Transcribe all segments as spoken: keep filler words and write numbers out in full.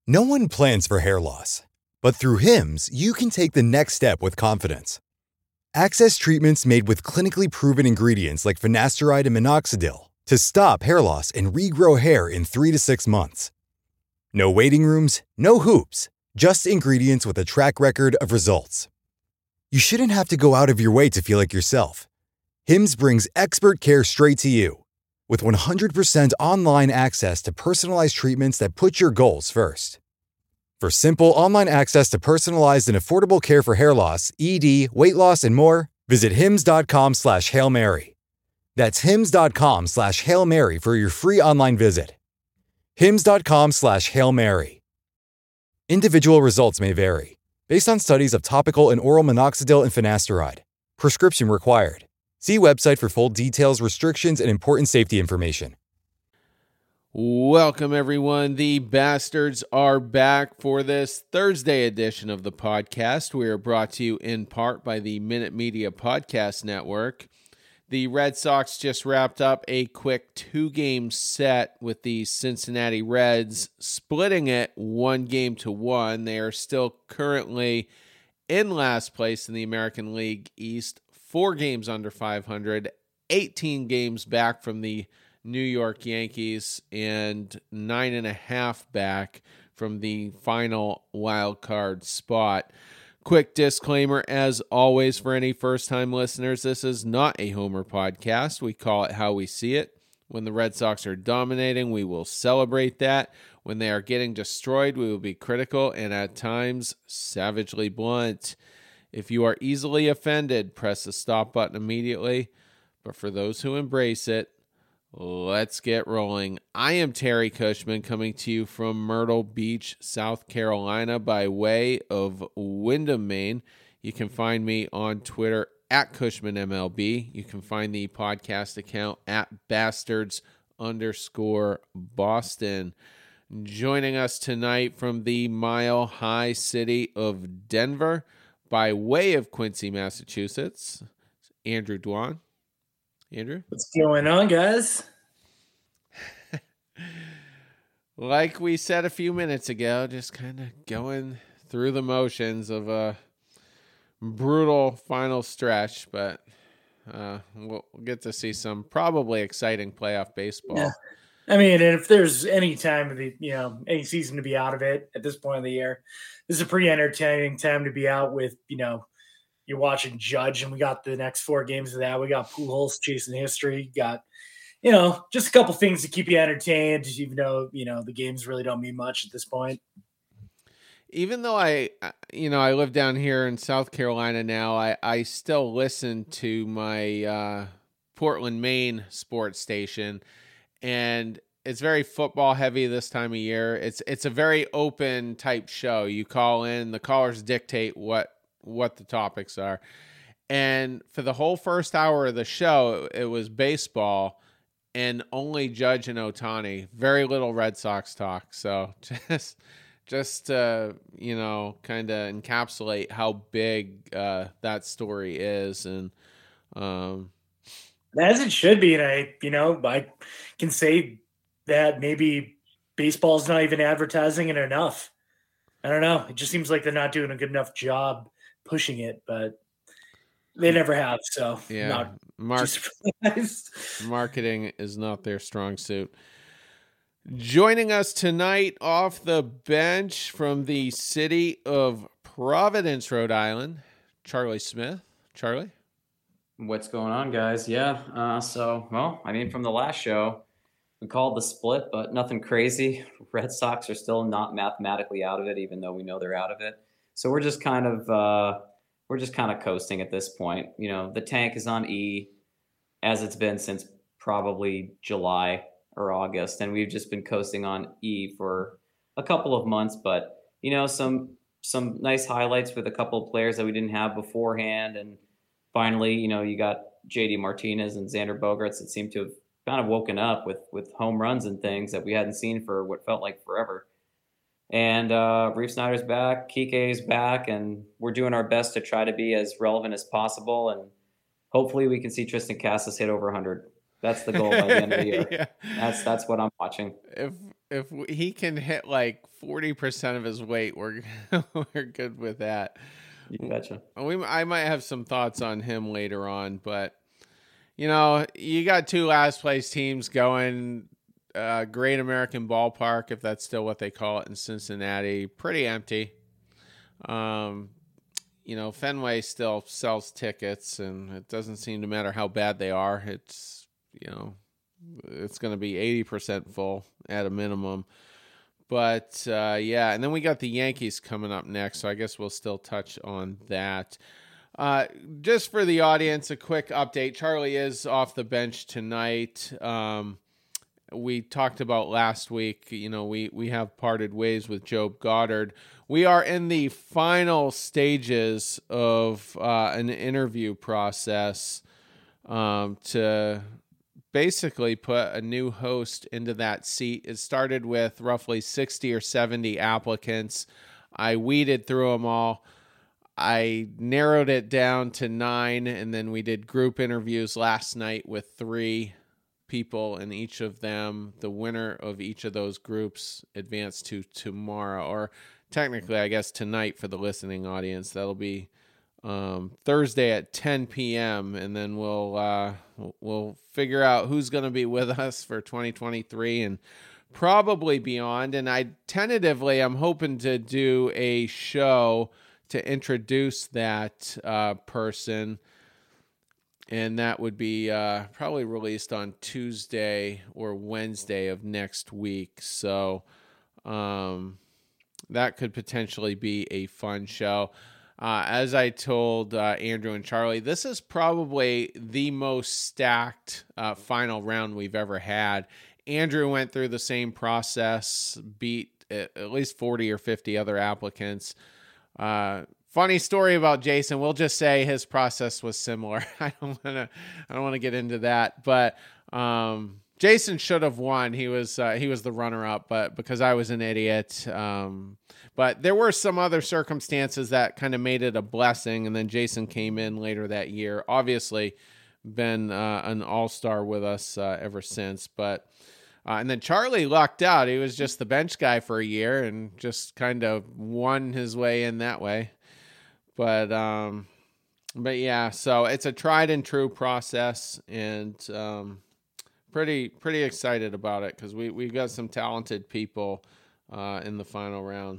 No one plans for hair loss, but through Hims, you can take the next step with confidence. Access treatments made with clinically proven ingredients like finasteride and minoxidil to stop hair loss and regrow hair in three to six months. No waiting rooms, no hoops, just ingredients with a track record of results. You shouldn't have to go out of your way to feel like yourself. Hims brings expert care straight to you. With one hundred percent online access to personalized treatments that put your goals first. For simple online access to personalized and affordable care for hair loss, E D, weight loss, and more, visit hims.com slash Hail Mary. That's hims.com slash Hail Mary for your free online visit. hims.com slash Hail Mary. Individual results may vary, based on studies of topical and oral minoxidil and finasteride. Prescription required. See website for full details, restrictions, and important safety information. Welcome, everyone. The Bastards are back for this Thursday edition of the podcast. We are brought to you in part by the Minute Media Podcast Network. The Red Sox just wrapped up a quick two-game set with the Cincinnati Reds, splitting it one game to one. They are still currently in last place in the American League East, four games under five hundred, eighteen games back from the New York Yankees, and nine and a half back from the final wild card spot. Quick disclaimer, as always, for any first-time listeners, this is not a Homer podcast. We call it how we see it. When the Red Sox are dominating, we will celebrate that. When they are getting destroyed, we will be critical and at times savagely blunt. If you are easily offended, press the stop button immediately. But for those who embrace it, let's get rolling. I am Terry Cushman, coming to you from Myrtle Beach, South Carolina, by way of Windham, Maine. You can find me on Twitter at Cushman M L B. You can find the podcast account at Bastards underscore Boston. Joining us tonight from the Mile High city of Denver, by way of Quincy, Massachusetts, Andrew Dwan. Andrew? What's going on, guys? Like we said a few minutes ago, just kind of going through the motions of a brutal final stretch, but uh, we'll get to see some probably exciting playoff baseball. Yeah. I mean, if there's any time of the, you know, any season to be out of it at this point of the year, this is a pretty entertaining time to be out with, you know, you're watching Judge, and we got the next four games of that. We got Pujols chasing history. Got, you know, just a couple things to keep you entertained, even though, you know, the games really don't mean much at this point. Even though I, you know, I live down here in South Carolina now, I, I still listen to my uh, Portland, Maine sports station, and it's very football heavy this time of year. It's it's a very open type show. You call in, the callers dictate what what the topics are. And for the whole first hour of the show, it was baseball and only Judge and Ohtani. Very little Red Sox talk. So just, just to, you know, kind of encapsulate how big uh, that story is. And um, as it should be. And I, you know, I can say that maybe baseball's not even advertising it enough. I don't know. It just seems like they're not doing a good enough job pushing it, but they never have. So yeah, not Mark, surprised. Marketing is not their strong suit. Joining us tonight off the bench from the city of Providence, Rhode Island, Charlie Smith. Charlie? What's going on, guys? Yeah, uh, so, well, I mean, from the last show, we called the split, but nothing crazy. Red Sox are still not mathematically out of it, even though we know they're out of it. So we're just kind of uh, we're just kind of coasting at this point. You know, the tank is on E, as it's been since probably July or August, and we've just been coasting on E for a couple of months. But you know, some some nice highlights with a couple of players that we didn't have beforehand, and finally, you know, you got J D Martinez and Xander Bogaerts that seem to have kind of woken up with with home runs and things that we hadn't seen for what felt like forever. And uh, Reef Snyder's back, Kike's back, and we're doing our best to try to be as relevant as possible. And hopefully we can see Tristan Casas hit over one hundred That's the goal by the end of the year. Yeah. That's that's what I'm watching. If if he can hit like forty percent of his weight, we're we're good with that. You betcha. We I might have some thoughts on him later on, but you know, you got two last place teams going. Uh, Great American Ballpark, if that's still what they call it in Cincinnati, pretty empty. Um, you know, Fenway still sells tickets, and it doesn't seem to matter how bad they are. It's, you know, it's going to be eighty percent full at a minimum. But, uh, yeah, and then we got the Yankees coming up next, so I guess we'll still touch on that. Uh, just for the audience, a quick update. Charlie is off the bench tonight. Um, we talked about last week, you know, we, we have parted ways with Job Goddard. We are in the final stages of uh, an interview process um, to basically put a new host into that seat. It started with roughly sixty or seventy applicants. I weeded through them all. I narrowed it down to nine, and then we did group interviews last night with three people in each of them. The winner of each of those groups advanced to tomorrow, or technically, I guess, tonight for the listening audience. That'll be um, Thursday at ten p.m., and then we'll uh, we'll figure out who's going to be with us for twenty twenty-three and probably beyond. And I tentatively, I'm hoping to do a show to introduce that uh, person, and that would be uh, probably released on Tuesday or Wednesday of next week. So um, that could potentially be a fun show. Uh, as I told uh, Andrew and Charlie, this is probably the most stacked uh, final round we've ever had. Andrew went through the same process, beat at least forty or fifty other applicants. Uh, funny story about Jason. We'll just say his process was similar. I don't want to. I don't want to get into that, but um, Jason should have won. He was uh, he was the runner-up, but because I was an idiot. Um, but there were some other circumstances that kind of made it a blessing, and then Jason came in later that year. Obviously, been uh, an all-star with us uh, ever since, but. Uh, and then Charlie lucked out. He was just the bench guy for a year and just kind of won his way in that way. But, um, but yeah, so it's a tried and true process, and um, pretty pretty excited about it because we we got some talented people uh, in the final round.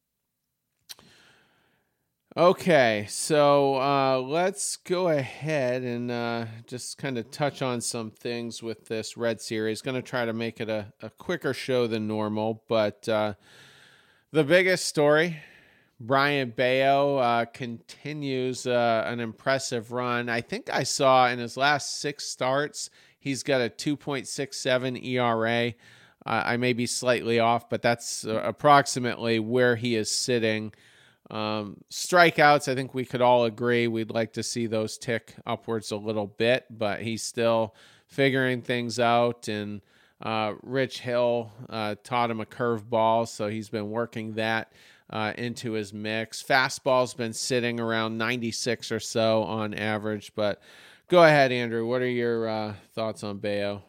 Okay, so uh, let's go ahead and uh, just kind of touch on some things with this Red Series. Going to try to make it a, a quicker show than normal, but uh, the biggest story, Brayan Bello uh, continues uh, an impressive run. I think I saw in his last six starts, he's got a two point six seven E R A. Uh, I may be slightly off, but that's uh, approximately where he is sitting. Um, strikeouts, I think we could all agree we'd like to see those tick upwards a little bit, but he's still figuring things out. And uh, Rich Hill uh, taught him a curveball, so he's been working that uh, into his mix. Fastball's been sitting around ninety-six or so on average, but go ahead, Andrew. What are your uh, thoughts on Bello?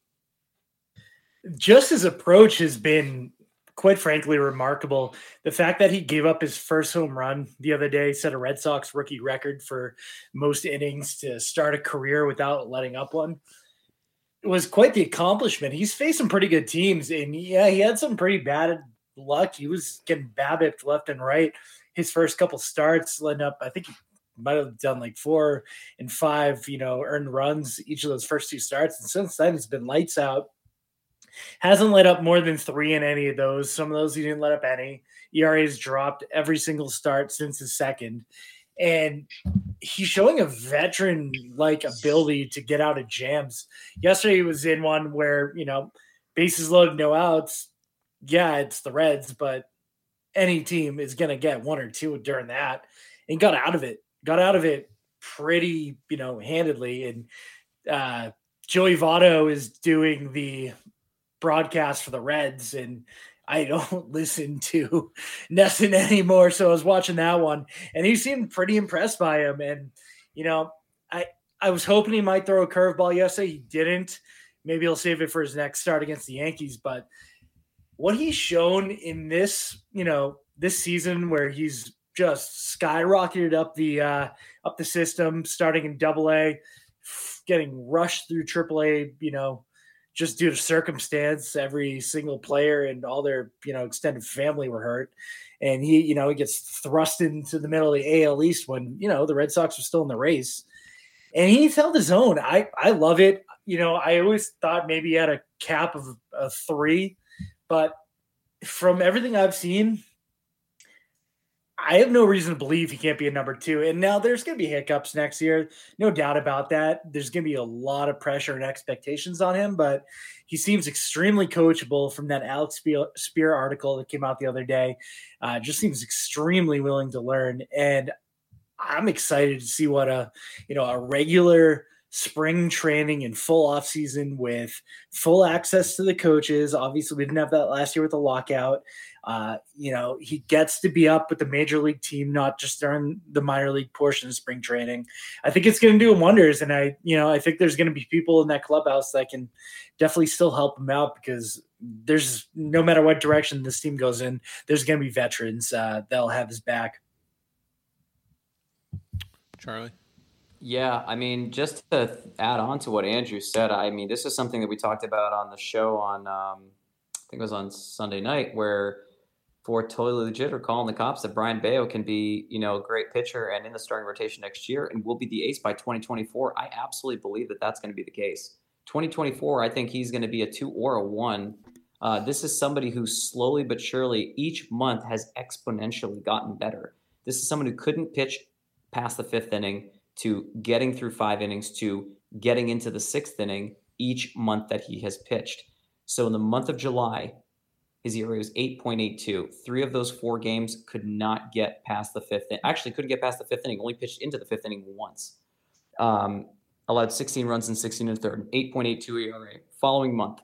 Just his approach has been, quite frankly, remarkable. The fact that he gave up his first home run the other day, set a Red Sox rookie record for most innings to start a career without letting up one, it was quite the accomplishment. He's faced some pretty good teams, and yeah, he had some pretty bad luck. He was getting BABIP'd left and right. His first couple starts led up, I think he might have done like four and five, you know, earned runs each of those first two starts. And since then, he's been lights out. Hasn't let up more than three in any of those. Some of those he didn't let up any. E R A has dropped every single start since his second. And he's showing a veteran-like ability to get out of jams. Yesterday he was in one where, you know, bases loaded, no outs. Yeah, it's the Reds, but any team is going to get one or two during that. And got out of it. Got out of it pretty, you know, handedly. And uh, Joey Votto is doing the broadcast for the Reds, and I don't listen to Nesson anymore, so I was watching that one, and he seemed pretty impressed by him. And you know, I I was hoping he might throw a curveball yesterday. He didn't. Maybe he'll save it for his next start against the Yankees. But what he's shown in this, you know, this season where he's just skyrocketed up the uh, up the system, starting in Double A, getting rushed through Triple A, you know, just due to circumstance. Every single player and all their, you know, extended family were hurt. And he, you know, he gets thrust into the middle of the A L East when, you know, the Red Sox were still in the race. And he's held his own. I, I love it. You know, I always thought maybe he had a cap of a three, but from everything I've seen, I have no reason to believe he can't be a number two. And now there's going to be hiccups next year. No doubt about that. There's going to be a lot of pressure and expectations on him, but he seems extremely coachable from that Alex Spear article that came out the other day. Uh, just seems extremely willing to learn. And I'm excited to see what a, you know, a regular spring training and full off season with full access to the coaches. Obviously we didn't have that last year with the lockout. Uh, you know, he gets to be up with the major league team, not just during the minor league portion of spring training. I think it's going to do him wonders. And I, you know, I think there's going to be people in that clubhouse that can definitely still help him out, because there's no matter what direction this team goes in, there's going to be veterans uh, that'll have his back. Charlie? Yeah, I mean, just to add on to what Andrew said, I mean, this is something that we talked about on the show on, um, I think it was on Sunday night, where for Totally Legit are calling the cops that Brian Bayo can be, you know, a great pitcher and in the starting rotation next year and will be the ace by twenty twenty-four. I absolutely believe that that's going to be the case. twenty twenty-four, I think he's going to be a two or a one. Uh, this is somebody who slowly but surely each month has exponentially gotten better. This is someone who couldn't pitch past the fifth inning to getting through five innings to getting into the sixth inning each month that he has pitched. So in the month of July, his E R A was eight point eight two. Three of those four games could not get past the fifth inning. Actually, couldn't get past the fifth inning, only pitched into the fifth inning once. Um, allowed sixteen runs in sixteen and a third, eight point eight two E R A. Following month,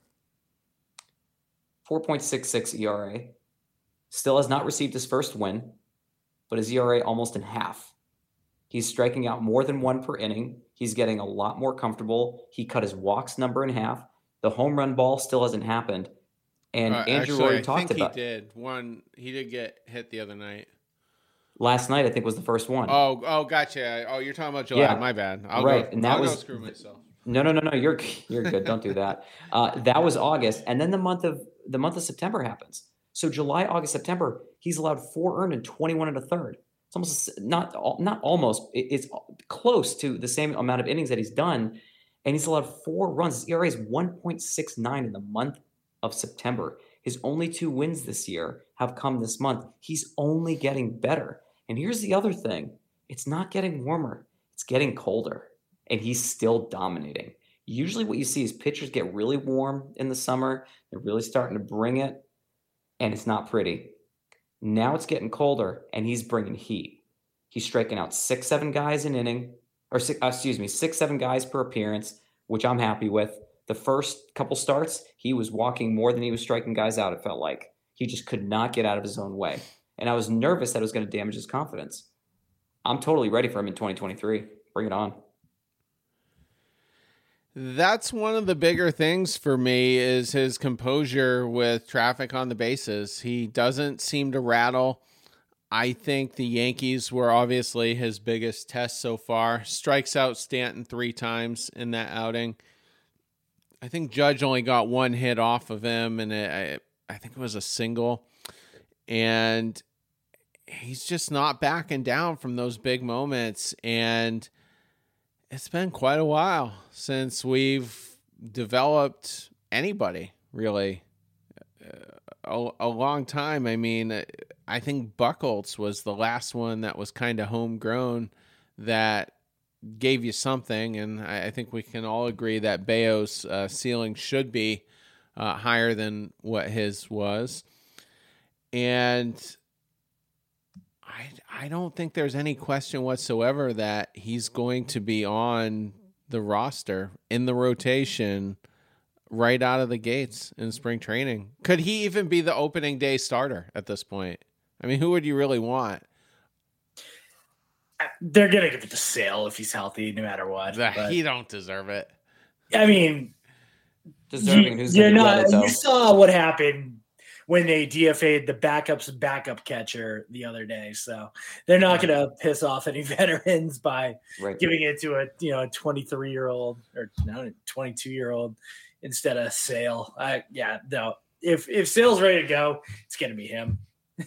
four point six six E R A. Still has not received his first win, but his E R A almost in half. He's striking out more than one per inning. He's getting a lot more comfortable. He cut his walks number in half. The home run ball still hasn't happened. And uh, Andrew actually, already I talked think about he did. One, he did get hit the other night. Last night, I think, was the first one. Oh, oh, gotcha. Oh, you're talking about July. Yeah. My bad. I'll right. go, and that I'll was, go screw myself. No, no, no, no. You're you're good. Don't do that. Uh, that was August, and then the month of the month of September happens. So July, August, September, he's allowed four earned and twenty-one and a third. It's almost not not almost. It's close to the same amount of innings that he's done, and he's allowed four runs. His E R A is one point six nine in the month of September. His only two wins this year have come this month. He's only getting better. And here's the other thing. It's not getting warmer. It's getting colder. And he's still dominating. Usually what you see is pitchers get really warm in the summer. They're really starting to bring it. And it's not pretty. Now it's getting colder, and he's bringing heat. He's striking out six, seven guys an inning. Or, six, excuse me, six, seven guys per appearance, which I'm happy with. The first couple starts, he was walking more than he was striking guys out, it felt like. He just could not get out of his own way. And I was nervous that it was going to damage his confidence. I'm totally ready for him in twenty twenty-three. Bring it on. That's one of the bigger things for me is his composure with traffic on the bases. He doesn't seem to rattle. I think the Yankees were obviously his biggest test so far. Strikes out Stanton three times in that outing. I think Judge only got one hit off of him, and it, I, I think it was a single. And he's just not backing down from those big moments. And it's been quite a while since we've developed anybody, really. A, a long time. I mean, I think Buchholz was the last one that was kind of homegrown that gave you something, and I, I think we can all agree that Bayo's uh, ceiling should be uh, higher than what his was. And I, I don't think there's any question whatsoever that he's going to be on the roster, in the rotation, right out of the gates in spring training. Could he even be the opening day starter at this point? I mean, who would you really want? they're gonna give it to Sale if he's healthy, no matter what. The, but, he don't deserve it. I mean, deserving. you, Who's you're gonna not. get it, though? You saw what happened when they D F A'd the backup's backup catcher the other day, so they're not going to piss off any veterans by Right. giving it to a you know a twenty-three year old or no twenty-two year old instead of Sale. I yeah no. If if Sale's ready to go, it's going to be him.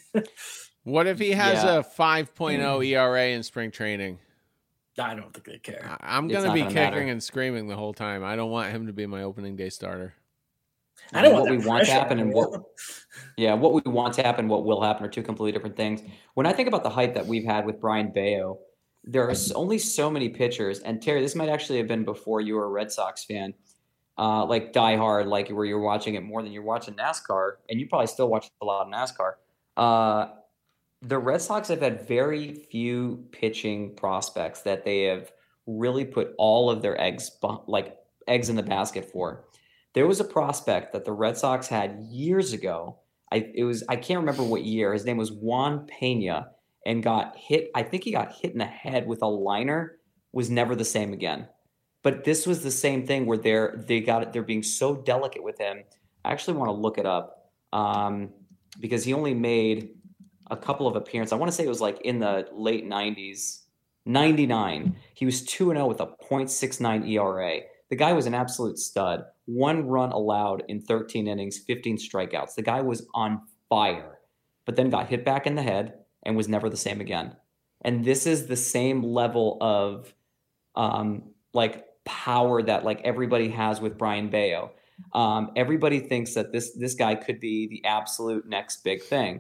What if he has Yeah. a five point oh E R A in spring training? I don't think they care. I- I'm It's going to not be gonna kicking matter. and screaming the whole time. I don't want him to be my opening day starter. I don't what want we that want to pressure happen on and him. what yeah, what we want to happen, what will happen are two completely different things. When I think about the hype that we've had with Brian Bayo, there are s- only so many pitchers, and Terry, this might actually have been before you were a Red Sox fan, uh, like diehard, like where you're watching it more than you're watching NASCAR, and you probably still watch a lot of NASCAR. Uh, the Red Sox have had very few pitching prospects that they have really put all of their eggs, bu- like eggs in the basket for. There was a prospect that the Red Sox had years ago. I it was I can't remember what year. His name was Juan Pena, and got hit. I think he got hit in the head with a liner. Was never the same again. But this was the same thing where they're they got it. They're being so delicate with him. I actually want to look it up um, because he only made a couple of appearances. I want to say it was like in the late nineties, ninety-nine. He was two and zero with a point six nine E R A. The guy was an absolute stud. One run allowed in thirteen innings, fifteen strikeouts. The guy was on fire, but then got hit back in the head and was never the same again. And this is the same level of um, like power that like everybody has with Brian Bayo. Um, everybody thinks that this this guy could be the absolute next big thing.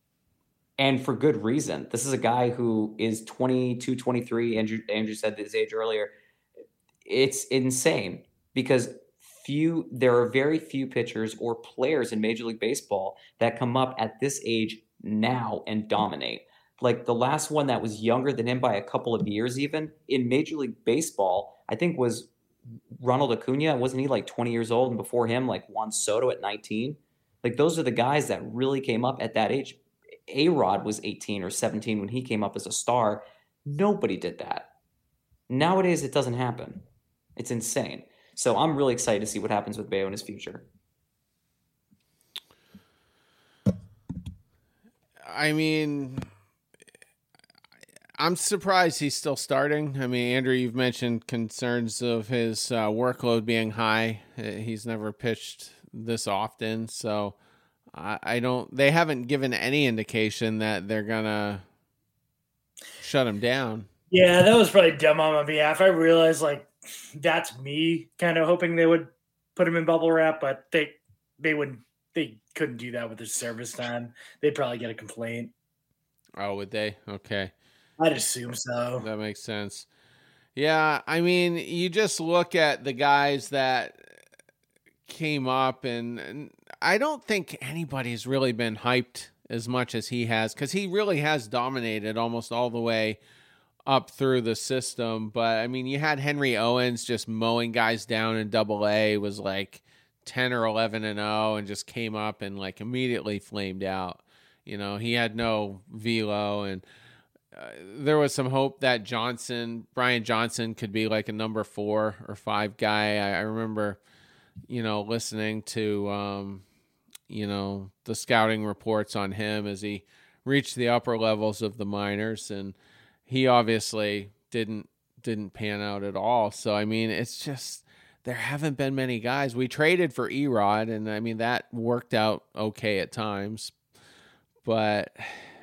And for good reason. This is a guy who is twenty-two, twenty-three. Andrew, Andrew said his age earlier. It's insane because few there are very few pitchers or players in Major League Baseball that come up at this age now and dominate. Like the last one that was younger than him by a couple of years even in Major League Baseball, I think was Ronald Acuna. Wasn't he like twenty years old? And before him, like Juan Soto at nineteen. Like those are the guys that really came up at that age. A-Rod was eighteen or seventeen when he came up as a star. Nobody did that. Nowadays, it doesn't happen. It's insane. So I'm really excited to see what happens with Bayo in his future. I mean, I'm surprised he's still starting. I mean, Andrew, you've mentioned concerns of his uh, workload being high. He's never pitched this often, so I, I don't. They haven't given any indication that they're gonna shut him down. Yeah, that was probably dumb on my behalf. I realized like that's me kind of hoping they would put him in bubble wrap, but they they wouldn't. They couldn't do that with his service time. They'd probably get a complaint. Oh, would they? Okay. I'd assume so. That makes sense. Yeah, I mean, you just look at the guys that came up, and, and I don't think anybody's really been hyped as much as he has, because he really has dominated almost all the way up through the system. But, I mean, you had Henry Owens just mowing guys down in double A, was like ten or eleven and oh, and just came up and like immediately flamed out. You know, he had no velo, and Uh, there was some hope that Johnson, Brian Johnson, could be like a number four or five guy. I, I remember, you know, listening to, um, you know, the scouting reports on him as he reached the upper levels of the minors, and he obviously didn't didn't pan out at all. So I mean, it's just there haven't been many guys. We traded for E-Rod, and I mean that worked out okay at times, but.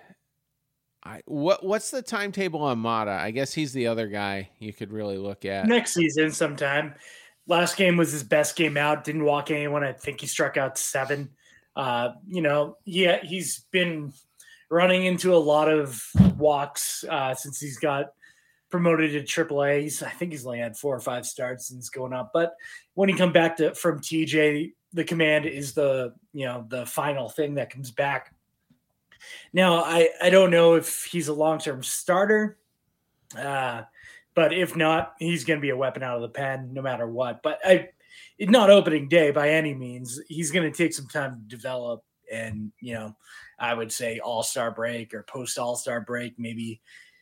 I, what what's the timetable on Mata? I guess he's the other guy you could really look at. Next season sometime. Last game was his best game out. Didn't walk anyone. I think he struck out seven. Uh, you know, yeah, he's been running into a lot of walks uh, since he's got promoted to triple A. He's, I think he's only had four or five starts since going up. But when he come back to from T J, the command is the you know the final thing that comes back. Now, I, I don't know if he's a long-term starter, uh, but if not, he's going to be a weapon out of the pen no matter what. But I, it's not opening day by any means. He's going to take some time to develop, and, you know, I would say all-star break or post-all-star break, maybe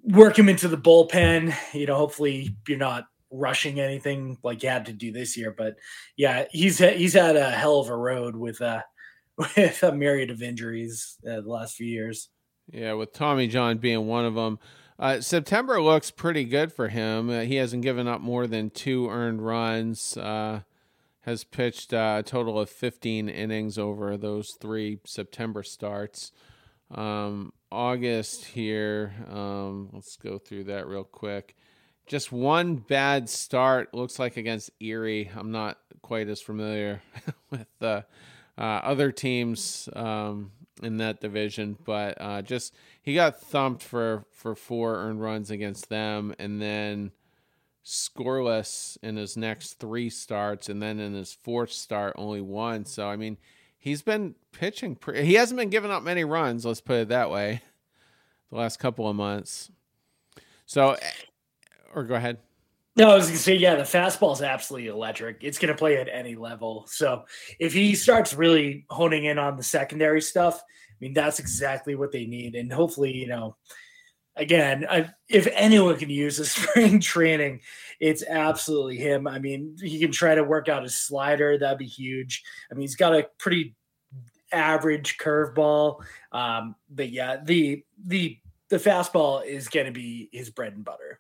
work him into the bullpen. You know, hopefully you're not rushing anything like you had to do this year. But yeah, he's he's had a hell of a road with uh with a myriad of injuries uh, the last few years. Yeah, with Tommy John being one of them. Uh, September looks pretty good for him. Uh, he hasn't given up more than two earned runs. Uh, has pitched uh, a total of fifteen innings over those three September starts. Um, August here, um, let's go through that real quick. Just one bad start, looks like against Erie. I'm not quite as familiar with the uh, other teams um, in that division, but uh, just he got thumped for, for four earned runs against them, and then scoreless in his next three starts, and then in his fourth start, only one. So, I mean, he's been pitching. Pre- he hasn't been giving up many runs, let's put it that way, the last couple of months. So, or go ahead. No, I was going to say, yeah, the fastball is absolutely electric. It's going to play at any level. So if he starts really honing in on the secondary stuff, I mean, that's exactly what they need. And hopefully, you know, again, I, if anyone can use a spring training, it's absolutely him. I mean, he can try to work out his slider. That'd be huge. I mean, he's got a pretty average curveball. Um, but yeah, the, the, the fastball is going to be his bread and butter.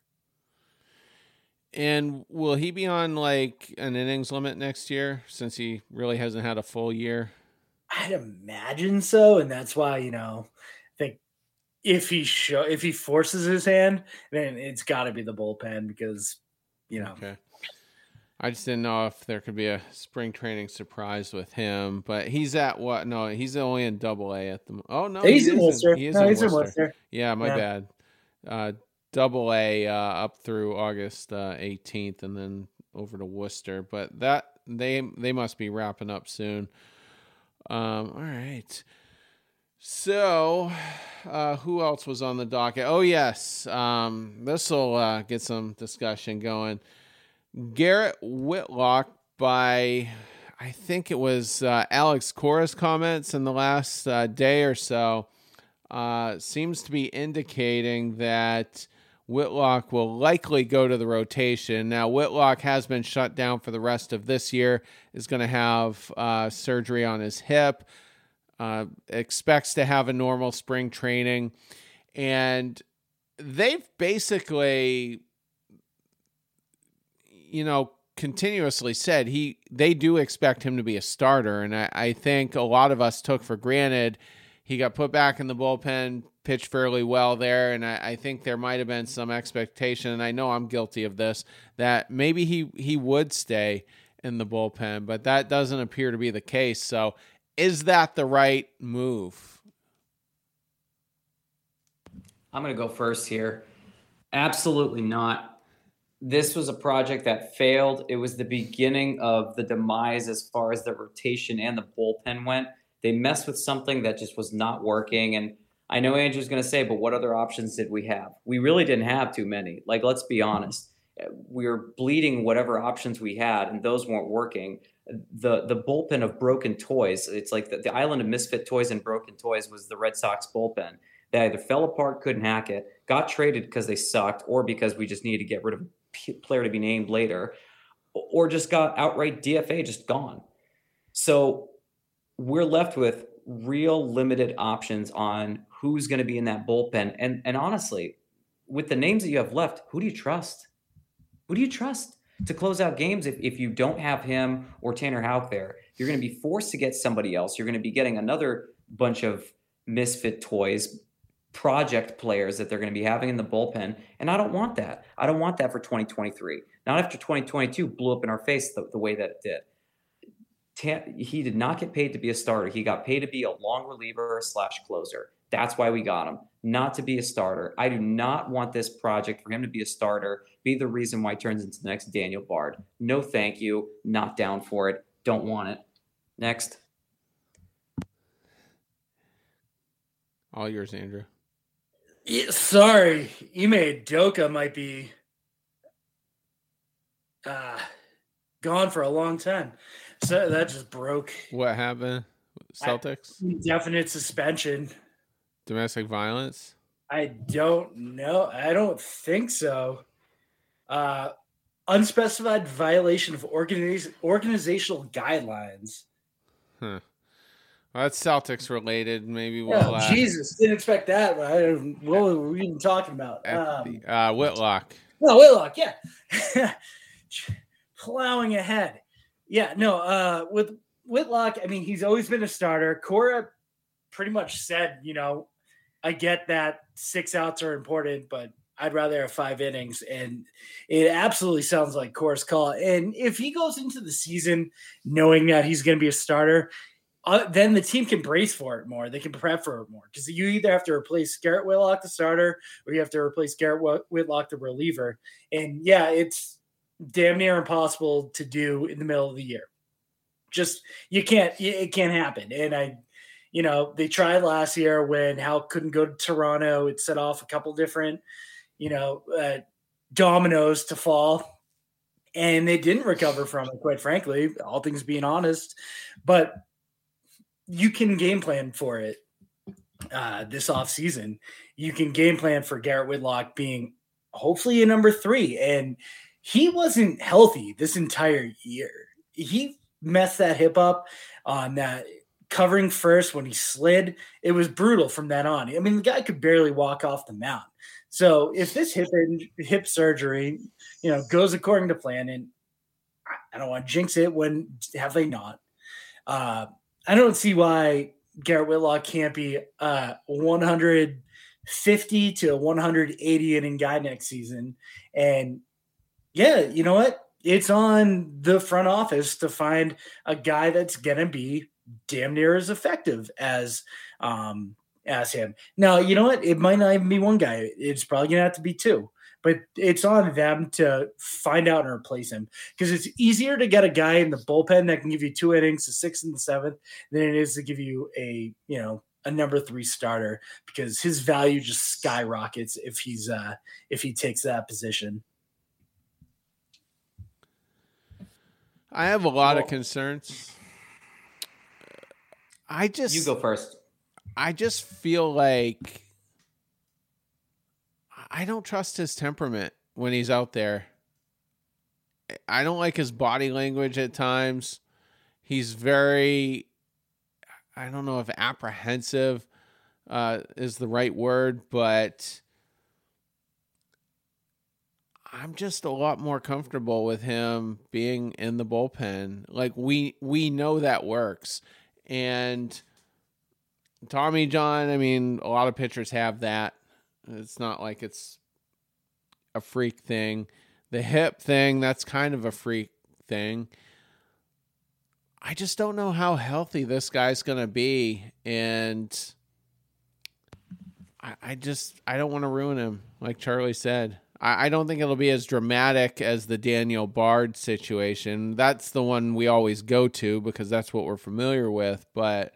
And will he be on like an innings limit next year since he really hasn't had a full year? I'd imagine so. And that's why, you know, I think if he show, if he forces his hand, then it's got to be the bullpen because, you know. Okay. I just didn't know if there could be a spring training surprise with him, but he's at what? No, he's only in double A at the moment. Oh, no, he's he in Worcester. He is no, in he's Worcester. in Worcester. Yeah, my yeah. bad. Uh, double A uh, up through August uh, eighteenth and then over to Worcester. But that they they must be wrapping up soon. Um, all right. So, uh, who else was on the docket? Oh, yes. Um, this will uh, get some discussion going. Garrett Whitlock, by I think it was uh, Alex Cora's comments in the last uh, day or so, uh, seems to be indicating that Whitlock will likely go to the rotation. Now, Whitlock has been shut down for the rest of this year, is going to have uh, surgery on his hip, uh, expects to have a normal spring training, and they've basically, you know, continuously said he they do expect him to be a starter, and I, I think a lot of us took for granted he got put back in the bullpen, pitched fairly well there, and I, I think there might have been some expectation, and I know I'm guilty of this, that maybe he, he would stay in the bullpen, but that doesn't appear to be the case. So is that the right move? I'm going to go first here. Absolutely not. This was a project that failed. It was the beginning of the demise as far as the rotation and the bullpen went. They messed with something that just was not working. And I know Andrew's going to say, but what other options did we have? We really didn't have too many. Like, let's be honest. We were bleeding whatever options we had, and those weren't working. The the bullpen of broken toys, it's like the, the island of misfit toys and broken toys was the Red Sox bullpen. They either fell apart, couldn't hack it, got traded because they sucked, or because we just needed to get rid of a player to be named later, or just got outright D F A, just gone. So we're left with real limited options on who's going to be in that bullpen. And and honestly, with the names that you have left, who do you trust? Who do you trust to close out games if, if you don't have him or Tanner Houck there? You're going to be forced to get somebody else. You're going to be getting another bunch of misfit toys, project players that they're going to be having in the bullpen. And I don't want that. I don't want that for twenty twenty-three. Not after twenty twenty-two blew up in our face the, the way that it did. He did not get paid to be a starter. He got paid to be a long reliever slash closer. That's why we got him, not to be a starter. I do not want this project for him to be a starter, be the reason why he turns into the next Daniel Bard. No, thank you. Not down for it. Don't want it. Next. All yours, Andrew. Yeah, sorry, Ime Udoka might be uh, gone for a long time. So that just broke. What happened? Celtics? Definite suspension. Domestic violence? I don't know. I don't think so. Uh, unspecified violation of organiz- organizational guidelines. Huh. Well, that's Celtics related. Maybe we'll. Oh, Uh, Jesus. Didn't expect that. I, what were we even talking about? Um, the, uh, Whitlock. No, Whitlock, yeah. Plowing ahead. Yeah, no, uh, with Whitlock, I mean, he's always been a starter. Cora pretty much said, you know, I get that six outs are important, but I'd rather have five innings. And it absolutely sounds like Cora's call. And if he goes into the season knowing that he's going to be a starter, uh, then the team can brace for it more. They can prep for it more because you either have to replace Garrett Whitlock, the starter, or you have to replace Garrett Whitlock, the reliever. And yeah, it's damn near impossible to do in the middle of the year. Just you can't. It can't happen. And I, you know, they tried last year when Hal couldn't go to Toronto. It set off a couple different, you know, uh, dominoes to fall, and they didn't recover from it. Quite frankly, all things being honest, but you can game plan for it uh, this offseason. You can game plan for Garrett Whitlock being hopefully a number three. And he wasn't healthy this entire year. He messed that hip up on that covering first when he slid. It was brutal from that on. I mean, the guy could barely walk off the mound. So if this hip hip surgery, you know, goes according to plan, and I don't want to jinx it, when have they not? Uh, I don't see why Garrett Whitlock can't be a one hundred fifty to one hundred eighty inning guy next season. And yeah, you know what? It's on the front office to find a guy that's going to be damn near as effective as, um, as him. Now, you know what? It might not even be one guy. It's probably going to have to be two. But it's on them to find out and replace him, because it's easier to get a guy in the bullpen that can give you two innings, the sixth and the seventh, than it is to give you a, you know, a number three starter, because his value just skyrockets if he's uh, if he takes that position. I have a lot well, of concerns. I just you go first. I just feel like I don't trust his temperament when he's out there. I don't like his body language at times. He's very, I don't know if apprehensive uh, is the right word, but I'm just a lot more comfortable with him being in the bullpen. Like we we know that works. And Tommy John, I mean, a lot of pitchers have that. It's not like it's a freak thing. The hip thing, that's kind of a freak thing. I just don't know how healthy this guy's going to be. And I, I just, I don't want to ruin him, like Charlie said. I, I don't think it'll be as dramatic as the Daniel Bard situation. That's the one we always go to because that's what we're familiar with. But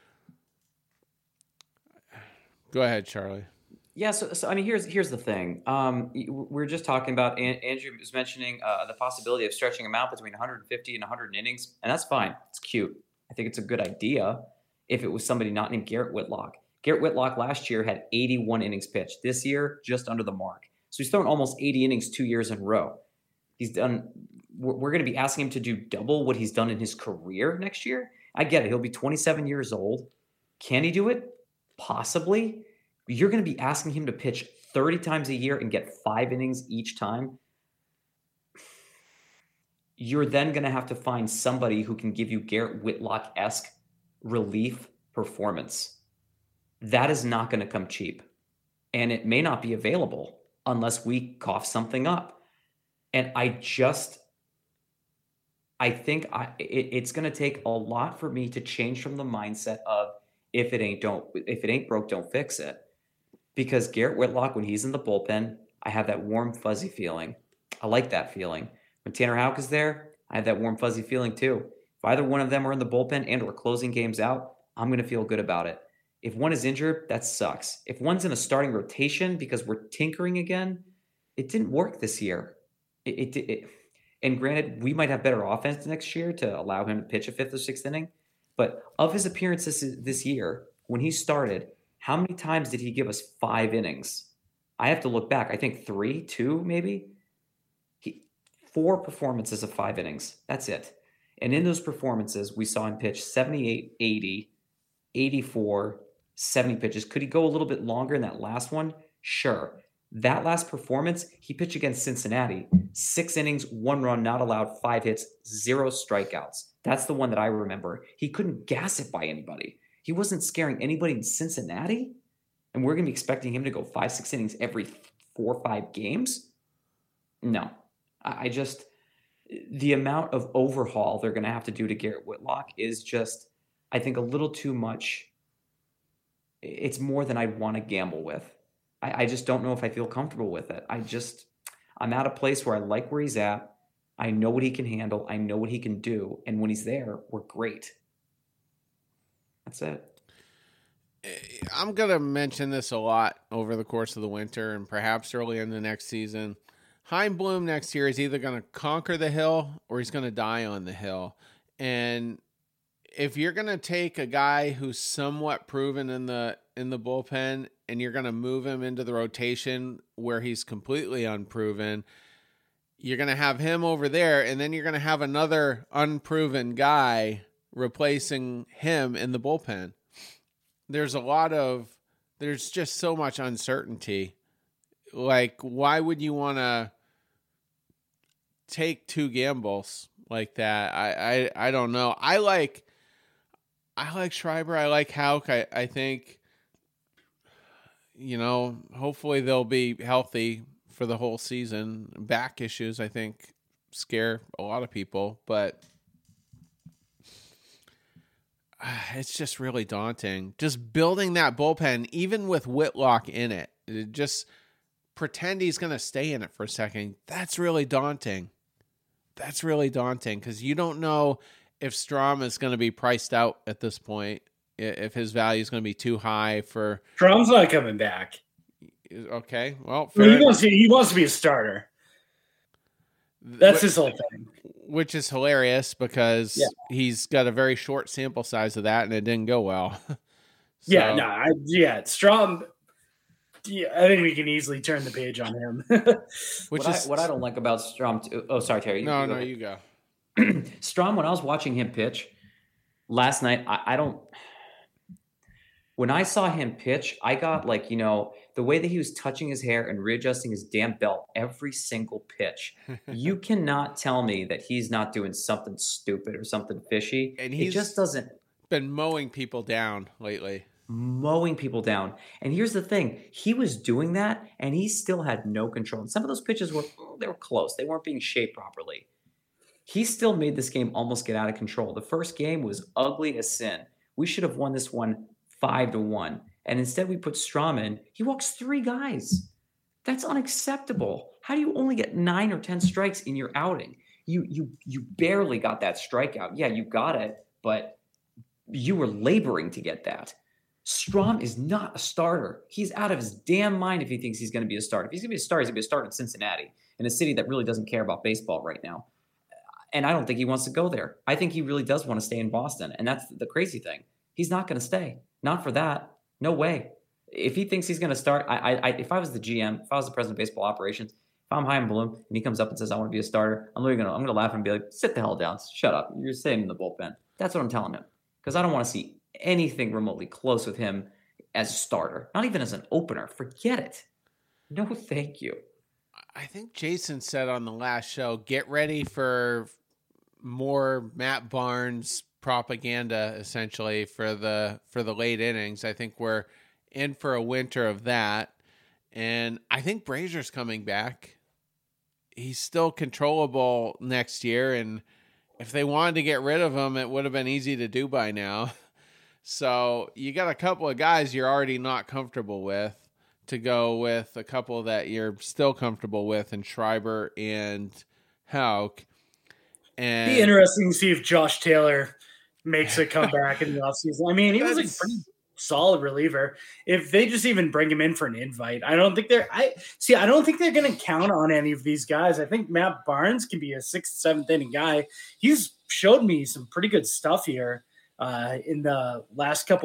go ahead, Charlie. Yeah, so, so I mean, here's here's the thing. Um, we're just talking about, Andrew was mentioning uh, the possibility of stretching him out between one hundred fifty and one hundred innings, and that's fine. It's cute. I think it's a good idea if it was somebody not named Garrett Whitlock. Garrett Whitlock last year had eighty-one innings pitched. This year, just under the mark. So he's thrown almost eighty innings two years in a row. He's done. We're, we're going to be asking him to do double what he's done in his career next year. I get it. He'll be twenty-seven years old. Can he do it? Possibly. You're going to be asking him to pitch thirty times a year and get five innings each time. You're then going to have to find somebody who can give you Garrett Whitlock-esque relief performance. That is not going to come cheap. And it may not be available unless we cough something up. And I just, I think I, it, it's going to take a lot for me to change from the mindset of if it ain't don't, if it ain't broke, don't fix it. Because Garrett Whitlock, when he's in the bullpen, I have that warm, fuzzy feeling. I like that feeling. When Tanner Houck is there, I have that warm, fuzzy feeling too. If either one of them are in the bullpen and or closing games out, I'm going to feel good about it. If one is injured, that sucks. If one's in a starting rotation because we're tinkering again, it didn't work this year. It, it, it and granted, we might have better offense next year to allow him to pitch a fifth or sixth inning. But of his appearances this year, when he started, How many times did he give us five innings? I have to look back. I think three, two, maybe. He, four performances of five innings. That's it. And in those performances, we saw him pitch seventy-eight, eighty, eighty-four, seventy pitches. Could he go a little bit longer in that last one? Sure. That last performance, he pitched against Cincinnati. Six innings, one run, not allowed, five hits, zero strikeouts. That's the one that I remember. He couldn't gas it by anybody. He wasn't scaring anybody in Cincinnati. And we're going to be expecting him to go five, six innings every four or five games? No. I just, the amount of overhaul they're going to have to do to Garrett Whitlock is just, I think, a little too much. It's more than I'd want to gamble with. I, I just don't know if I feel comfortable with it. I just, I'm at a place where I like where he's at. I know what he can handle. I know what he can do. And when he's there, we're great. That's it. I'm going to mention this a lot over the course of the winter and perhaps early in the next season. Chaim Bloom next year is either going to conquer the hill or he's going to die on the hill. And if you're going to take a guy who's somewhat proven in the in the bullpen and you're going to move him into the rotation where he's completely unproven, you're going to have him over there, and then you're going to have another unproven guy replacing him in the bullpen. There's a lot of, there's just so much uncertainty. Like, why would you want to take two gambles like that? I, I, I don't know. I like, I like Schreiber. I like Houck. I, I think, you know, hopefully they'll be healthy for the whole season. Back issues, I think, scare a lot of people, but it's just really daunting. Just building that bullpen, even with Whitlock in it, it just pretend he's going to stay in it for a second. That's really daunting. That's really daunting because you don't know if Strom is going to be priced out at this point, if his value is going to be too high for... Strom's not coming back. Okay, well... well he, wants to, he wants to be a starter. That's which, his whole thing. Which is hilarious because yeah. he's got a very short sample size of that and it didn't go well. so, yeah, no, I, yeah, Strom... Yeah, I think we can easily turn the page on him. Which what, is, I, what I don't like about Strom... Too, oh, sorry, Terry. No, no, you go. Strom, when I was watching him pitch last night, I, I don't... When I saw him pitch, I got like, you know, the way that he was touching his hair and readjusting his damn belt every single pitch. You cannot tell me that he's not doing something stupid or something fishy. And he just doesn't... been mowing people down lately. Mowing people down. And here's the thing. He was doing that, and he still had no control. And some of those pitches were, they were close. They weren't being shaped properly. He still made this game almost get out of control. The first game was ugly as sin. We should have won this one five to one. And instead we put Strom in. He walks three guys. That's unacceptable. How do you only get nine or ten strikes in your outing? You you you barely got that strikeout. Yeah, you got it, but you were laboring to get that. Strom is not a starter. He's out of his damn mind if he thinks he's going to be a starter. If he's going to be a starter, he's going to be a starter in Cincinnati, in a city that really doesn't care about baseball right now. And I don't think he wants to go there. I think he really does want to stay in Boston. And that's the crazy thing. He's not going to stay. Not for that. No way. If he thinks he's going to start, I, I, if I was the G M, if I was the president of baseball operations, if I'm Chaim Bloom and he comes up and says, I want to be a starter, I'm literally going to, I'm going to laugh and be like, sit the hell down. Shut up. You're staying in the bullpen. That's what I'm telling him. Because I don't want to see anything remotely close with him as a starter. Not even as an opener. Forget it. No, thank you. I think Jason said on the last show, get ready for more Matt Barnes propaganda, essentially, for the for the late innings. I think we're in for a winter of that. And I think Brazier's coming back. He's still controllable next year, and if they wanted to get rid of him, it would have been easy to do by now. So you got a couple of guys you're already not comfortable with to go with a couple that you're still comfortable with, in Schreiber and Houck. And be interesting to see if Josh Taylor makes a comeback in the offseason. I mean, he was a pretty solid reliever. If they just even bring him in for an invite, I don't think they're I see, I don't think they're gonna count on any of these guys. I think Matt Barnes can be a sixth, seventh inning guy. He's showed me some pretty good stuff here uh, in the last couple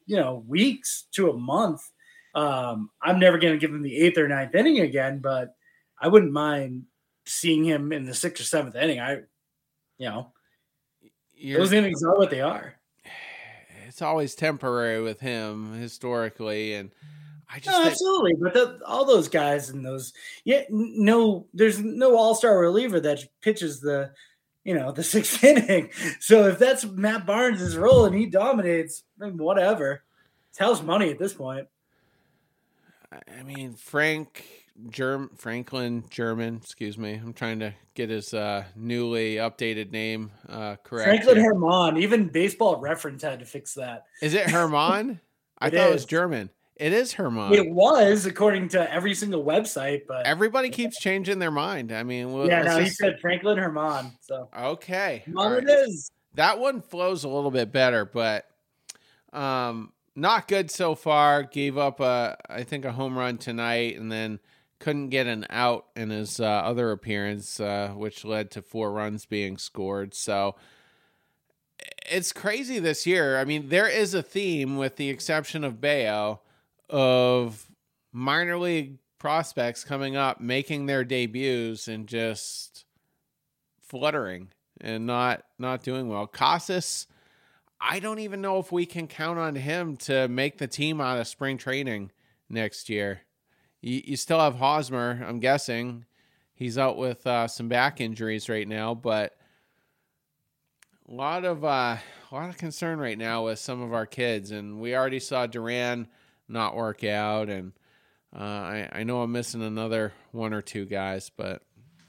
you know, weeks to a month. Um, I'm never going to give him the eighth or ninth inning again, but I wouldn't mind seeing him in the sixth or seventh inning. I, you know, You're, those innings are what they are. It's always temporary with him historically, and I just no, think, absolutely. But the, all those guys and those, yeah, no, there's no all-star reliever that pitches the, you know, the sixth inning. So if that's Matt Barnes' role and he dominates, whatever. It's hell's money at this point. I mean, Frank Germ Franklin German, excuse me. I'm trying to get his uh, newly updated name uh, correct. Franklin here. Herman. Even Baseball Reference had to fix that. Is it Herman? I it thought is. it was German. It is Herman. It was, according to every single website, but everybody keeps changing their mind. I mean, we'll, yeah, no, just... he said Franklin Herman. So okay, well, right. It is. That one flows a little bit better, but um, not good so far. Gave up a, I think, a home run tonight, and then couldn't get an out in his uh, other appearance, uh, which led to four runs being scored. So it's crazy this year. I mean, there is a theme, with the exception of Bayo, of minor league prospects coming up, making their debuts and just fluttering and not not doing well. Casas, I don't even know if we can count on him to make the team out of spring training next year. You, you still have Hosmer, I'm guessing. He's out with uh, some back injuries right now, but a lot of uh, a lot of concern right now with some of our kids, and we already saw Duran not work out, and uh, I, I know I'm missing another one or two guys, but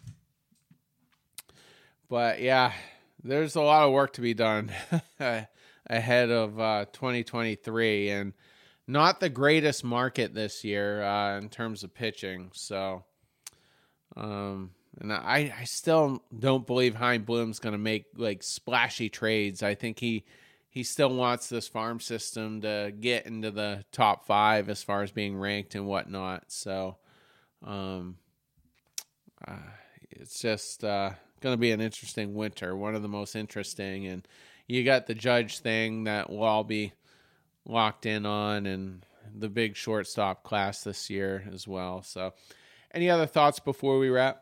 but yeah, there's a lot of work to be done ahead of uh, twenty twenty-three, and not the greatest market this year uh, in terms of pitching. So, um, and I, I still don't believe Hein Bloom's going to make like splashy trades. I think he. He still wants this farm system to get into the top five as far as being ranked and whatnot. So um, uh, it's just uh, going to be an interesting winter, one of the most interesting. And you got the Judge thing that we'll all be locked in on, and the big shortstop class this year as well. So any other thoughts before we wrap?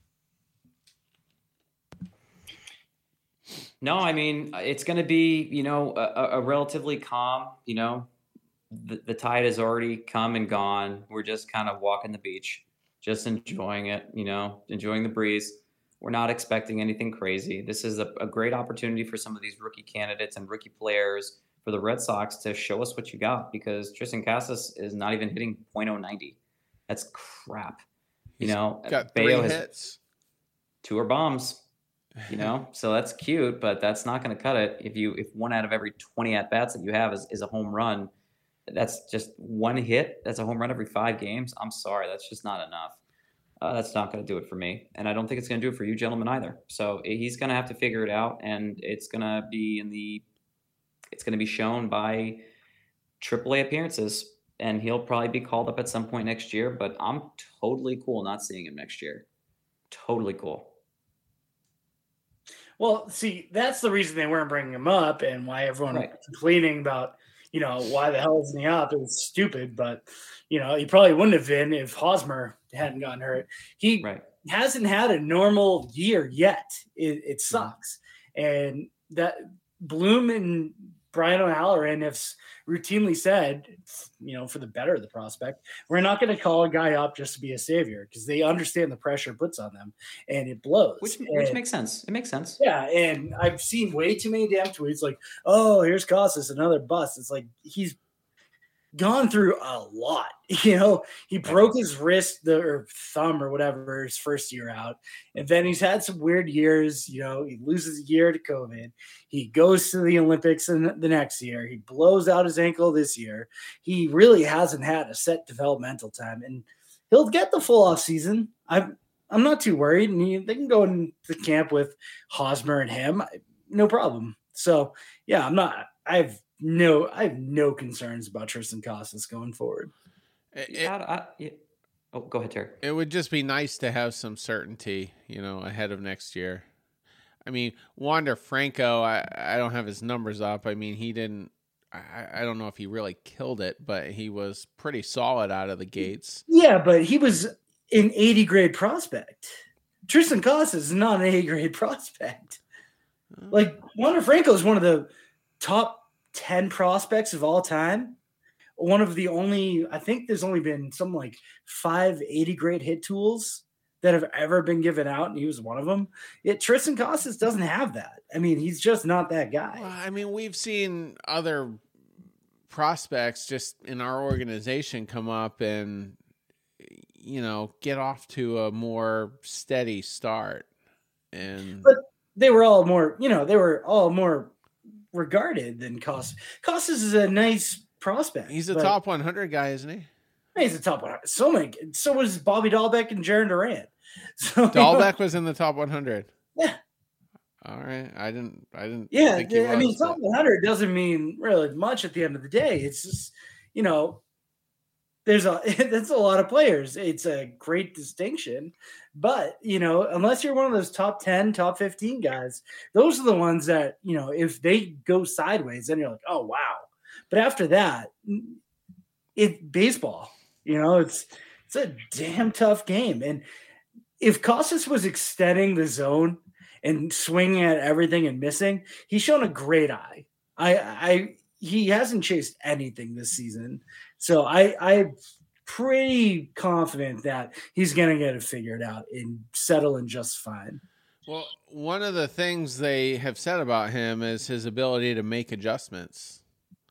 No, I mean, it's going to be, you know, a, a relatively calm, you know, the, the tide has already come and gone. We're just kind of walking the beach, just enjoying it, you know, enjoying the breeze. We're not expecting anything crazy. This is a, a great opportunity for some of these rookie candidates and rookie players for the Red Sox to show us what you got, because Tristan Casas is not even hitting point oh ninety. That's crap. You He's know, got three Bayo has hits. Two are bombs. You know, so that's cute, but that's not going to cut it. If you, if one out of every twenty at bats that you have is, is a home run, that's just one hit. That's a home run every five games. I'm sorry. That's just not enough. Uh, that's not going to do it for me. And I don't think it's going to do it for you gentlemen either. So he's going to have to figure it out, and it's going to be in the, it's going to be shown by triple A appearances, and he'll probably be called up at some point next year, but I'm totally cool not seeing him next year. Totally cool. Well, see, that's the reason they weren't bringing him up, and why everyone right. was complaining about, you know, why the hell isn't he up? It was stupid, but, you know, he probably wouldn't have been if Hosmer hadn't gotten hurt. He right. hasn't had a normal year yet. It, it sucks. Mm-hmm. And that Bloom and Brian O'Halloran have routinely said, you know, for the better of the prospect, we're not going to call a guy up just to be a savior, because they understand the pressure it puts on them, and it blows. Which, and, which makes sense. It makes sense. Yeah, and I've seen way too many damn tweets like, oh, here's Casas, another bust. It's like he's gone through a lot. You know, he broke his wrist the, or thumb or whatever his first year out. And then he's had some weird years. You know, he loses a year to COVID. He goes to the Olympics in the next year. He blows out his ankle this year. He really hasn't had a set developmental time. And he'll get the full off season. I'm, I'm not too worried. And he, they can go into camp with Hosmer and him. No problem. So, yeah, I'm not – I've – No, I have no concerns about Tristan Casas going forward. It, yeah, I, I, yeah. Oh, go ahead, Terry. It would just be nice to have some certainty, you know, ahead of next year. I mean, Wander Franco, I, I don't have his numbers up. I mean, he didn't I, I don't know if he really killed it, but he was pretty solid out of the gates. Yeah, but he was an eighty grade prospect. Tristan Casas is not an eighty grade prospect. Like, Wander Franco is one of the top ten prospects of all time. One of the only, I think there's only been some like five eighty grade hit tools that have ever been given out, and he was one of them. It Tristan Casas doesn't have that. I mean, he's just not that guy. Well, I mean, we've seen other prospects just in our organization come up and, you know, get off to a more steady start. And but they were all more, you know, they were all more regarded than Casas. Casas is a nice prospect. He's a top one hundred guy, isn't he? He's a top one hundred. So many. So was Bobby Dahlbeck and Jaron Durant. So, Dahlbeck was in the top one hundred. Yeah. All right. I didn't. I didn't. Yeah. Think he was, I mean, but... top one hundred doesn't mean really much at the end of the day. It's just, you know, there's a that's a lot of players. It's a great distinction, but you know, unless you're one of those top ten, top fifteen guys, those are the ones that, you know, if they go sideways, then you're like, oh wow. But after that, it's baseball. You know, it's it's a damn tough game. And if Casas was extending the zone and swinging at everything and missing, he's shown a great eye. I, I he hasn't chased anything this season, so I, I'm pretty confident that he's going to get it figured out and settle in just fine. Well, one of the things they have said about him is his ability to make adjustments.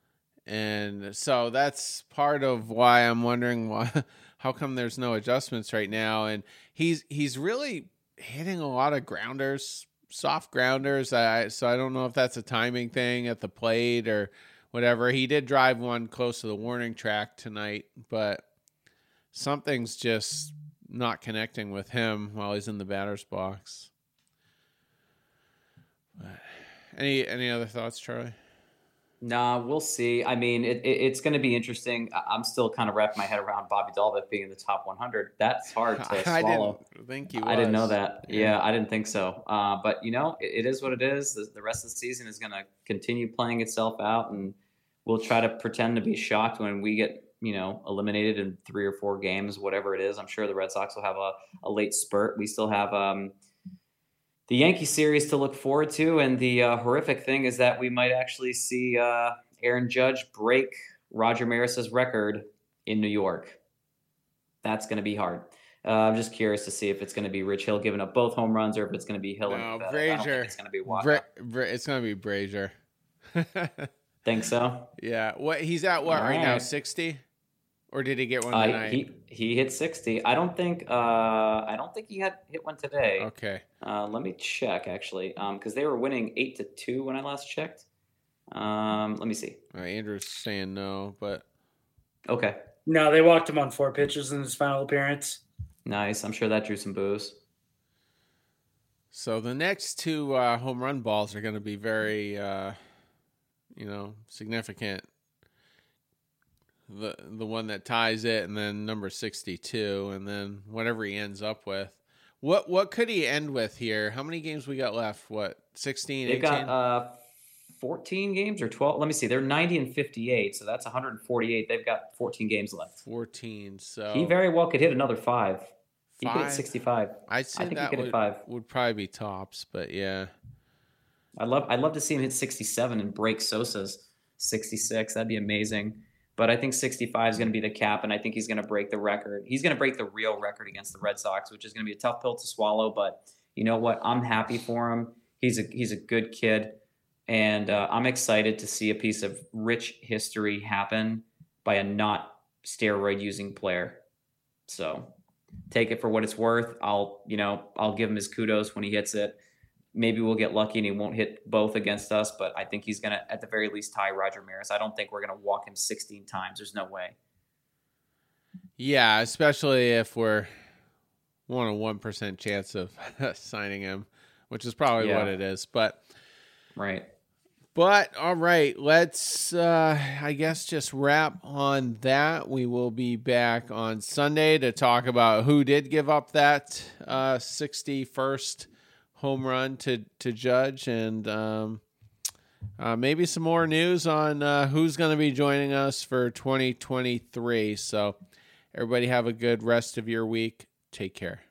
And so that's part of why I'm wondering why, how come there's no adjustments right now. And he's he's really hitting a lot of grounders, soft grounders. I, so I don't know if that's a timing thing at the plate or whatever. He did drive one close to the warning track tonight, but something's just not connecting with him while he's in the batter's box. But any any other thoughts, Charlie? Nah, we'll see. I mean, it, it, it's going to be interesting. I'm still kind of wrapping my head around Bobby Dahlbeck being in the top one hundred. That's hard to I swallow. Didn't think you. I didn't know that. Yeah. Yeah, I didn't think so. Uh, but, you know, it, it is what it is. The, the rest of the season is going to continue playing itself out, and we'll try to pretend to be shocked when we get, you know, eliminated in three or four games, whatever it is. I'm sure the Red Sox will have a, a late spurt. We still have um, – the Yankee series to look forward to, and the uh, horrific thing is that we might actually see uh, Aaron Judge break Roger Maris's record in New York. That's going to be hard. Uh, I'm just curious to see if it's going to be Rich Hill giving up both home runs or if it's going to be Hill. No, and Brazier. It's going to be Walker. Bra- Bra- it's going to be Brazier. Think so? Yeah. What he's at? What All right now? right. sixty, or did he get one Uh, tonight? he he hit sixty. I don't think. Uh, I don't think he had hit one today. Okay. Uh, let me check actually, because um, they were winning eight to two when I last checked. Um, let me see. All right, Andrew's saying no, but Okay, No, they walked him on four pitches in his final appearance. nice. I'm sure that drew some boos. so the next two uh, home run balls are going to be very, uh, you know, significant. The the one that ties it, and then number sixty-two, and then whatever he ends up with. What what could he end with here? How many games we got left? What, sixteen, They've eighteen? got uh, fourteen games or twelve. Let me see. They're ninety and fifty-eight, so that's one hundred forty-eight. They've got fourteen games left. fourteen, so He very well could hit another five. He could hit Five? sixty-five. I'd say I think he that could hit would, five. would probably be tops, but yeah. I'd love I'd love to see him hit sixty-seven and break Sosa's sixty-six. That'd be amazing. But I think sixty-five is going to be the cap, and I think he's going to break the record. He's going to break the real record against the Red Sox, which is going to be a tough pill to swallow. But you know what? I'm happy for him. He's a he's a good kid, and uh, I'm excited to see a piece of rich history happen by a not steroid using player. So take it for what it's worth. I'll you know I'll give him his kudos when he hits it. Maybe we'll get lucky and he won't hit both against us, but I think he's going to, at the very least, tie Roger Maris. I don't think we're going to walk him sixteen times. There's no way. Yeah, especially if we're one a one percent chance of signing him, which is probably Yeah. what it is. But Right. But all right, let's uh, I guess just wrap on that. We will be back on Sunday to talk about who did give up that uh, sixty-first home run to to Judge, and um, uh, maybe some more news on uh, who's going to be joining us for twenty twenty-three. So everybody have a good rest of your week. Take care.